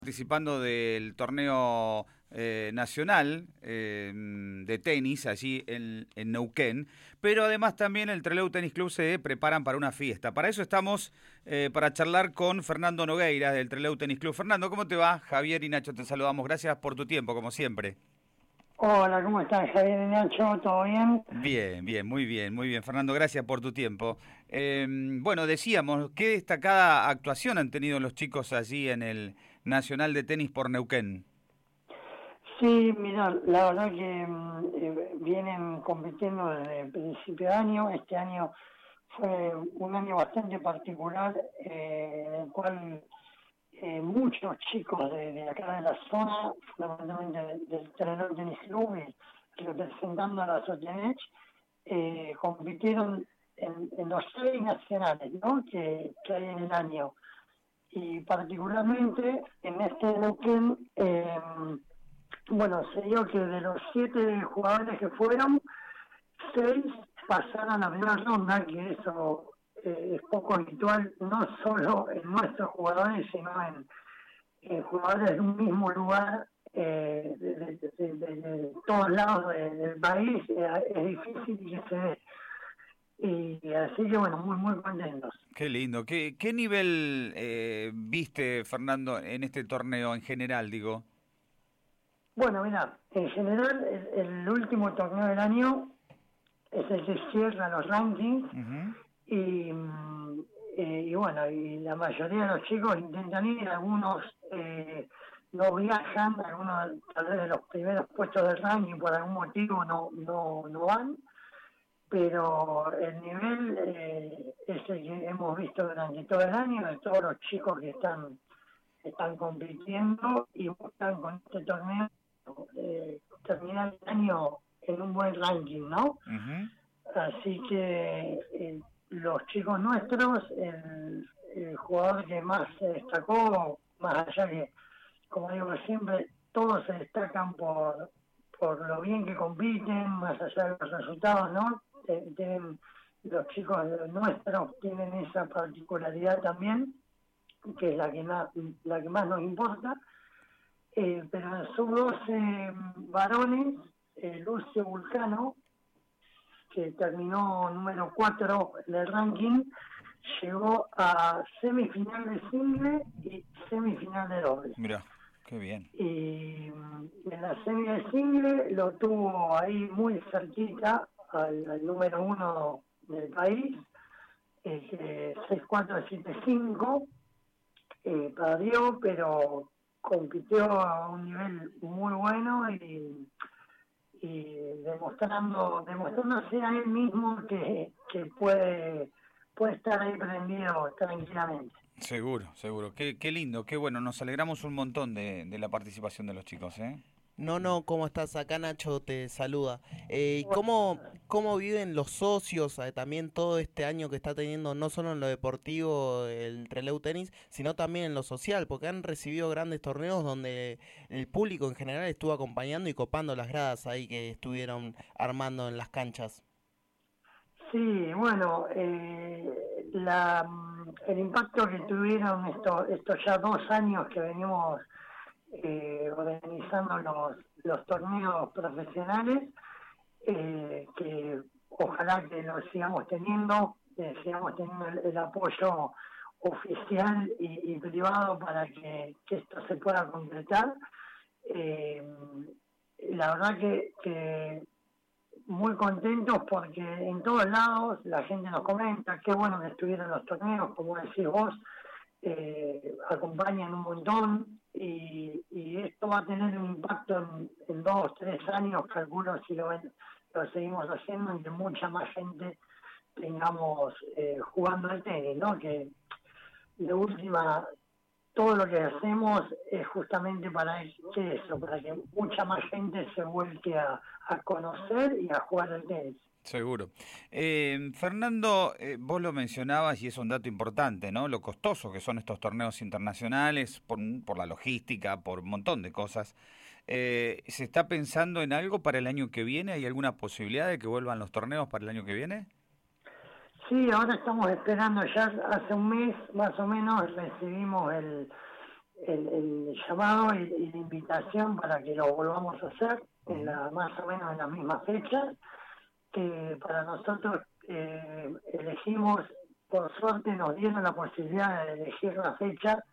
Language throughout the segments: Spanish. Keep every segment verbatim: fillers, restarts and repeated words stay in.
Participando del torneo eh, nacional eh, de tenis allí en, en Neuquén, pero además también el Trelew Tennis Club se preparan para una fiesta. Para eso estamos eh, para charlar con Fernando Nogueira del Trelew Tennis Club. Fernando, ¿cómo te va? Javier y Nacho te saludamos. Gracias por tu tiempo, como siempre. Hola, ¿cómo estás, Javier y Nacho? ¿Todo bien? Bien, bien, muy bien, muy bien. Fernando, gracias por tu tiempo. Eh, bueno, decíamos, ¿qué destacada actuación han tenido los chicos allí en el Nacional de Tenis por Neuquén? Sí, mira, la verdad que mm, eh, vienen compitiendo desde el principio de año. Este año fue un año bastante particular, eh, en el cual eh, muchos chicos de, de acá de la zona, fundamentalmente del, del Trelew Tennis Club, y representando a la Sotenech, eh, compitieron en, en los seis nacionales, ¿no?, que, que hay en el año. Y particularmente en este Neuquén, eh, bueno, se dio que de los siete jugadores que fueron, seis pasaron a la primera ronda, que eso eh, es poco habitual, no solo en nuestros jugadores, sino en, en jugadores de un mismo lugar, eh, de, de, de, de, de todos lados de, del país. Eh, es difícil que se dé. Y así que bueno, muy, muy contentos. Qué lindo. ¿Qué, qué nivel eh, viste, Fernando, en este torneo en general, digo? Bueno, mira, en general el, el último torneo del año es el que cierra los rankings Ujú. y, mm, eh, y bueno, y la mayoría de los chicos intentan ir, algunos eh, no viajan, algunos tal vez de los primeros puestos del ranking por algún motivo no, no, no van, pero el nivel eh, es el que hemos visto durante todo el año, de todos los chicos que están, están compitiendo y buscan con este torneo eh, terminar el año en un buen ranking, ¿no? Ujú. Así que eh, los chicos nuestros, el, el jugador que más se destacó, más allá que, como digo siempre, todos se destacan por, por lo bien que compiten, más allá de los resultados, ¿no? Eh, tienen, los chicos nuestros tienen esa particularidad también, que es la que más, la que más nos importa. Eh, pero en sub doce varones, eh, Lucio Vulcano, que terminó número cuatro en el ranking, llegó a semifinal de single y semifinal de doble. Mira, qué bien. Y mm, en la semi de single lo tuvo ahí muy cerquita al, al número uno del país, eh, seis cuatro siete cinco, eh, perdió, pero compitió a un nivel muy bueno y, y demostrando demostrándose a él mismo que, que puede puede estar ahí prendido tranquilamente. Seguro, seguro. Qué, qué lindo, qué bueno. Nos alegramos un montón de, de la participación de los chicos, ¿eh? No, no, ¿cómo estás? Acá Nacho te saluda. Eh, ¿y cómo, cómo viven los socios eh, también todo este año que está teniendo, no solo en lo deportivo el Trelew Tenis, sino también en lo social? Porque han recibido grandes torneos donde el público en general estuvo acompañando y copando las gradas ahí que estuvieron armando en las canchas. Sí, bueno, eh, la, el impacto que tuvieron estos, estos ya dos años que venimos eh, organizando los, los torneos profesionales, eh, que ojalá que lo sigamos teniendo, eh, sigamos teniendo el, el apoyo oficial y, y privado para que, que esto se pueda concretar. Eh, la verdad que, que muy contentos porque en todos lados la gente nos comenta qué bueno que estuvieron los torneos, como decís vos, eh, acompañan un montón y, y esto va a tener un impacto en, en dos, tres años, calculo, si lo, ven, lo seguimos haciendo, en que mucha más gente tengamos eh, jugando al tenis, ¿no? Que de última, todo lo que hacemos es justamente para que eso, para que mucha más gente se vuelque a, a conocer y a jugar al tenis. Seguro. Eh, Fernando, eh, vos lo mencionabas y es un dato importante, ¿no? Lo costoso que son estos torneos internacionales por, por la logística, por un montón de cosas. Eh, ¿se está pensando en algo para el año que viene? ¿Hay alguna posibilidad de que vuelvan los torneos para el año que viene? Sí, ahora estamos esperando, ya hace un mes más o menos recibimos el, el, el llamado y, y la invitación para que lo volvamos a hacer en la, más o menos en las mismas fechas, que para nosotros eh, elegimos, por suerte nos dieron la posibilidad de elegir la fecha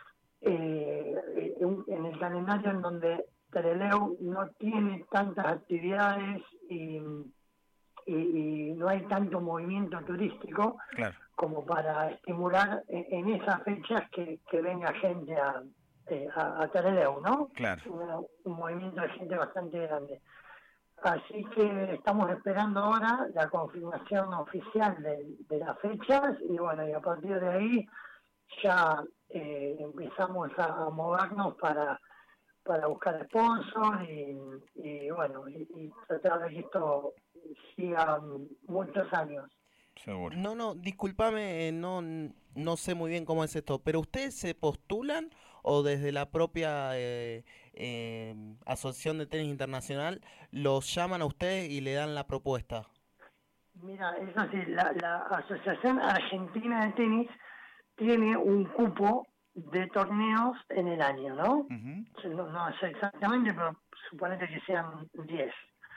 eh, en, en el calendario en donde Trelew no tiene tantas actividades y, y, y no hay tanto movimiento turístico, claro, como para estimular en, en esas fechas que, que venga gente a, eh, a, a Trelew, ¿no? claro. Una, un movimiento de gente bastante grande. Así que estamos esperando ahora la confirmación oficial de, de las fechas y bueno, y a partir de ahí ya eh, empezamos a, a movernos para para buscar sponsors y, y bueno, y, y tratar de que esto siga muchos años. Seguro. No, no, discúlpame, eh, no, no sé muy bien cómo es esto, pero ¿ustedes se postulan o desde la propia eh, eh, Asociación de Tenis Internacional los llaman a ustedes y le dan la propuesta? Mira, eso sí, la, la Asociación Argentina de Tenis tiene un cupo de torneos en el año, ¿no? Uh-huh. No, no sé exactamente, pero suponete que sean diez.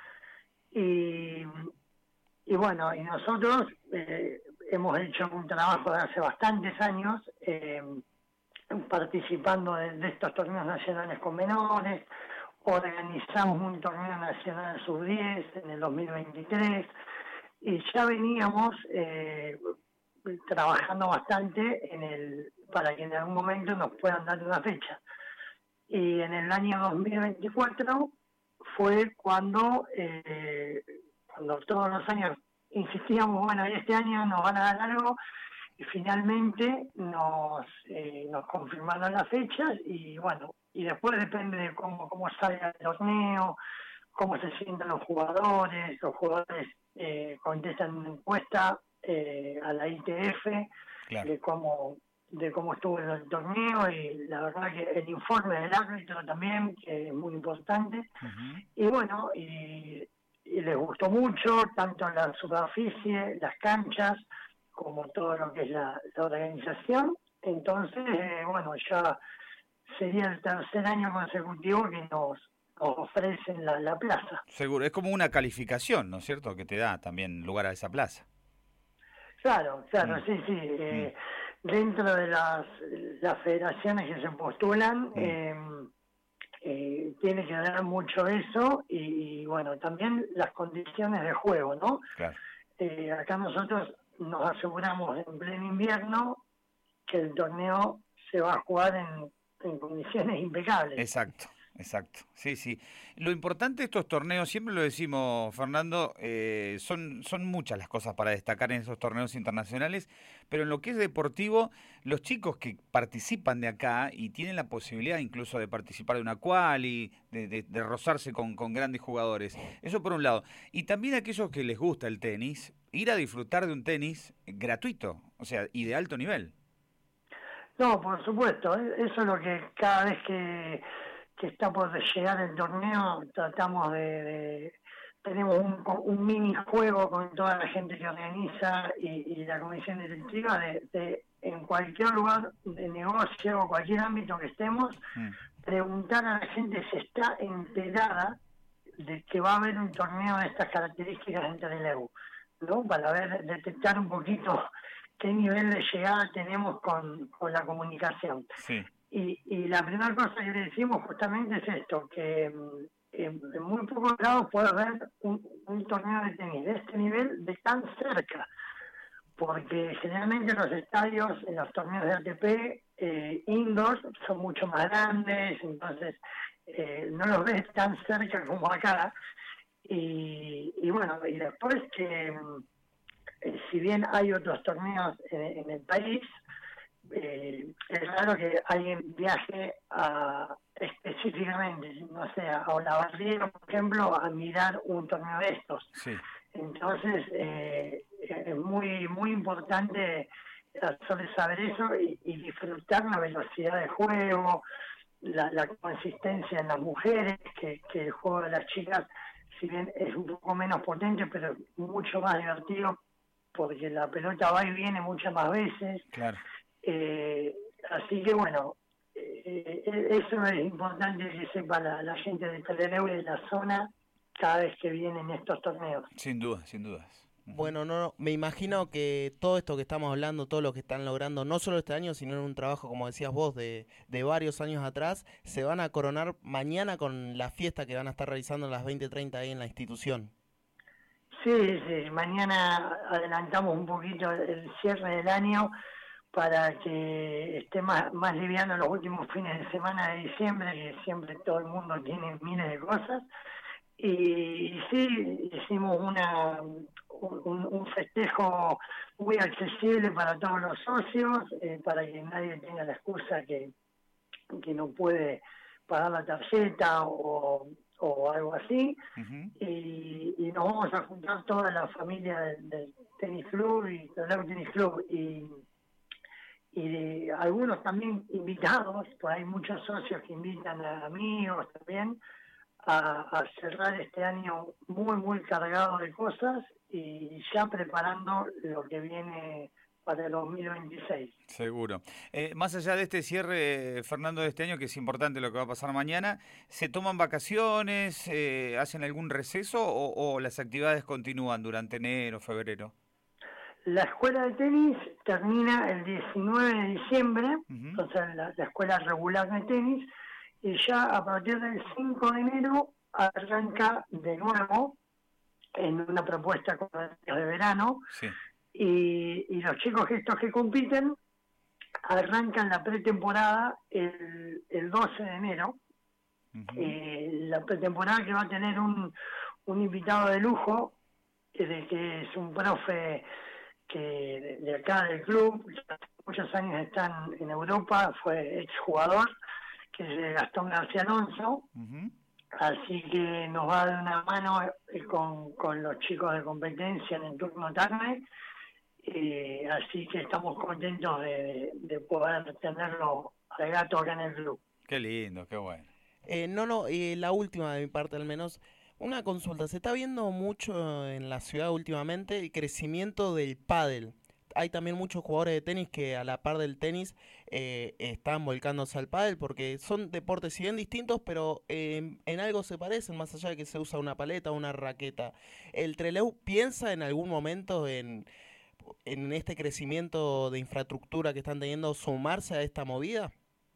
Y, y bueno, y nosotros eh, hemos hecho un trabajo de hace bastantes años eh, participando de, de estos torneos nacionales con menores, organizamos un torneo nacional sub diez en el dos mil veintitrés y ya veníamos eh, trabajando bastante en el para que en algún momento nos puedan dar una fecha. Y en el año dos mil veinticuatro fue cuando, eh, cuando todos los años insistíamos, bueno, este año nos van a dar algo, y finalmente nos, eh, nos confirmaron las fechas, y bueno, y después depende de cómo, cómo salga el torneo, cómo se sientan los jugadores, los jugadores eh, contestan una encuesta eh, a la I T F, claro, de cómo de cómo estuvo el torneo, y la verdad que el informe del árbitro también, que es muy importante. uh-huh. Y bueno, y, y les gustó mucho, tanto la superficie, las canchas, como todo lo que es la, la organización. Entonces, eh, bueno, ya sería el tercer año consecutivo que nos, nos ofrecen la, la plaza. Seguro, es como una calificación, ¿no es cierto?, que te da también lugar a esa plaza. Claro, claro, Mm. sí, sí. Eh, mm. Dentro de las, las federaciones que se postulan, Mm. eh, eh, tiene que ver mucho eso y, y, bueno, también las condiciones de juego, ¿no? Claro. Eh, acá nosotros nos aseguramos en pleno invierno que el torneo se va a jugar en, en condiciones impecables. Exacto. Exacto, sí, sí. Lo importante de estos torneos, siempre lo decimos, Fernando, eh, son, son muchas las cosas para destacar en esos torneos internacionales, pero en lo que es deportivo, los chicos que participan de acá y tienen la posibilidad incluso de participar de una quali, de, de, de rozarse con, con grandes jugadores, eso por un lado. Y también aquellos que les gusta el tenis, ir a disfrutar de un tenis gratuito, o sea, y de alto nivel. No, por supuesto, eso es lo que cada vez que... que está por llegar el torneo, tratamos de, de tenemos un, un mini juego con toda la gente que organiza y, y la comisión directiva de, de en cualquier lugar de negocio o cualquier ámbito que estemos, mm. preguntar a la gente si está enterada de que va a haber un torneo de estas características en Trelew, ¿no? Para ver, detectar un poquito qué nivel de llegada tenemos con, con la comunicación. Sí. Y, y la primera cosa que le decimos justamente es esto, que en, en muy pocos lados puede haber un, un torneo de tenis de este nivel de tan cerca, porque generalmente los estadios en los torneos de A T P eh, indoor son mucho más grandes, entonces eh, no los ves tan cerca como acá, y, y bueno, y después que eh, si bien hay otros torneos en, en el país, Eh, es raro que alguien viaje a, específicamente, no sé, a Olavarría, por ejemplo, a mirar un torneo de estos. Sí. Entonces, eh, es muy muy importante hacerles saber eso y, y disfrutar la velocidad de juego, la, la consistencia en las mujeres, que, que el juego de las chicas, si bien es un poco menos potente, pero mucho más divertido, porque la pelota va y viene muchas más veces. Claro. Eh, así que bueno, eh, eh, eso es importante que sepa la, la gente de Trelew y de la zona cada vez que vienen estos torneos. Sin duda, sin dudas. Bueno, no, no, me imagino que todo esto que estamos hablando, todo lo que están logrando, no solo este año, sino en un trabajo, como decías vos, de, de varios años atrás, se van a coronar mañana con la fiesta que van a estar realizando a las veinte treinta ahí en la institución. Sí, sí, mañana adelantamos un poquito el cierre del año para que esté más, más liviano los últimos fines de semana de diciembre, que siempre todo el mundo tiene miles de cosas. Y, y sí, hicimos una un, un festejo muy accesible para todos los socios, eh, para que nadie tenga la excusa que, que no puede pagar la tarjeta o, o algo así. Uh-huh. y, y nos vamos a juntar toda la familia del, del tenis club y del tenis club y, y de algunos también invitados, pues hay muchos socios que invitan a amigos también a, a cerrar este año muy muy cargado de cosas y ya preparando lo que viene para el dos mil veintiséis. Seguro. Eh, más allá de este cierre, Fernando, de este año, que es importante lo que va a pasar mañana, ¿se toman vacaciones, eh, hacen algún receso o, o las actividades continúan durante enero, febrero? La escuela de tenis termina el diecinueve de diciembre, Uh-huh. o sea, la, la escuela regular de tenis, y ya a partir del cinco de enero arranca de nuevo en una propuesta con de verano. Sí. Y, y los chicos estos que compiten arrancan la pretemporada el, el doce de enero. Uh-huh. Eh, la pretemporada que va a tener un, un invitado de lujo, de que es un profe que de, de acá del club, hace muchos años están en Europa, fue exjugador, que es Gastón García Alonso. Uh-huh. Así que nos va a dar una mano eh, con, con los chicos de competencia en el turno tarde. Eh, así que estamos contentos de, de poder tenerlo al gato acá en el club. Qué lindo, qué bueno. Eh, no, no, eh, la última de mi parte al menos, una consulta. Se está viendo mucho en la ciudad últimamente el crecimiento del pádel. Hay también muchos jugadores de tenis que a la par del tenis eh, están volcándose al pádel porque son deportes si bien distintos, pero eh, en algo se parecen, más allá de que se usa una paleta o una raqueta. ¿El Trelew piensa en algún momento en... en este crecimiento de infraestructura que están teniendo, sumarse a esta movida?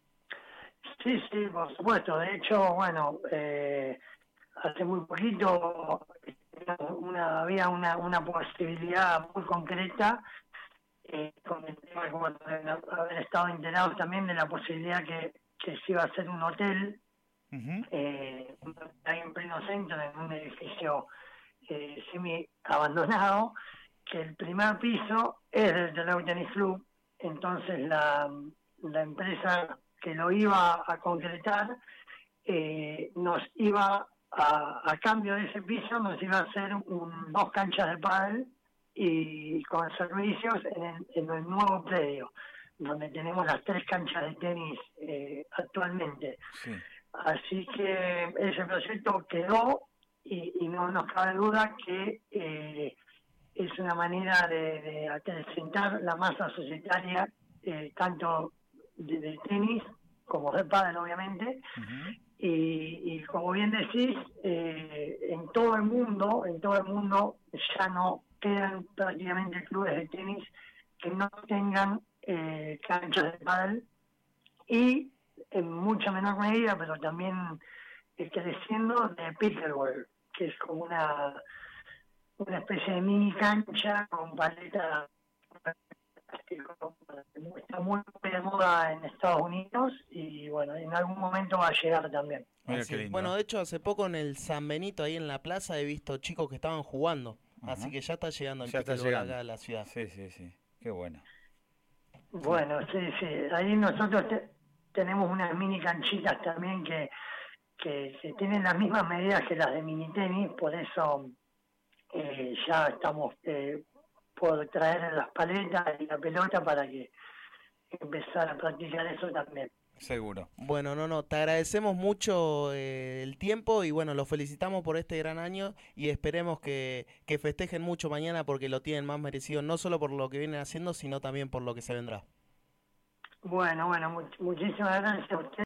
Sí, sí, por supuesto. De hecho, bueno, eh, hace muy poquito una, había una, una posibilidad muy concreta, eh, con el tema de como haber estado enterados también de la posibilidad que, que se iba a hacer un hotel, Uh-huh. eh, ahí en pleno centro, en un edificio eh, semi abandonado, que el primer piso es del Trelew Tennis Club. Entonces la, la empresa que lo iba a concretar eh, nos iba a, a cambio de ese piso nos iba a hacer un, dos canchas de pádel y con servicios en el, en el nuevo predio donde tenemos las tres canchas de tenis eh, actualmente. Sí. Así que ese proyecto quedó y, y no nos cabe duda que eh, es una manera de, de acrecentar la masa societaria, eh, tanto de, de tenis como de pádel, obviamente. Uh-huh. Y, y como bien decís, eh, en todo el mundo, en todo el mundo ya no quedan prácticamente clubes de tenis que no tengan eh, canchas de pádel y en mucha menor medida, pero también eh, creciendo, de pickleball, que es como una una especie de mini cancha con paleta, está muy de moda en Estados Unidos y bueno, en algún momento va a llegar también. Mira qué lindo. Bueno, de hecho hace poco en el San Benito ahí en la plaza he visto chicos que estaban jugando, Ajá. Así que ya está llegando el Ya está pickleball llegando. acá a la ciudad. Sí, sí, sí. Qué bueno. Bueno, sí, sí. Ahí nosotros te, tenemos unas mini canchitas también que, que, que tienen las mismas medidas que las de mini tenis, por eso eh, ya estamos eh, por traer las paletas y la pelota para que empezar a practicar eso también. Seguro. Bueno, no, no, te agradecemos mucho eh, el tiempo y bueno, los felicitamos por este gran año y esperemos que, que festejen mucho mañana porque lo tienen más merecido, no solo por lo que vienen haciendo, sino también por lo que se vendrá. Bueno, bueno, much- muchísimas gracias a ustedes.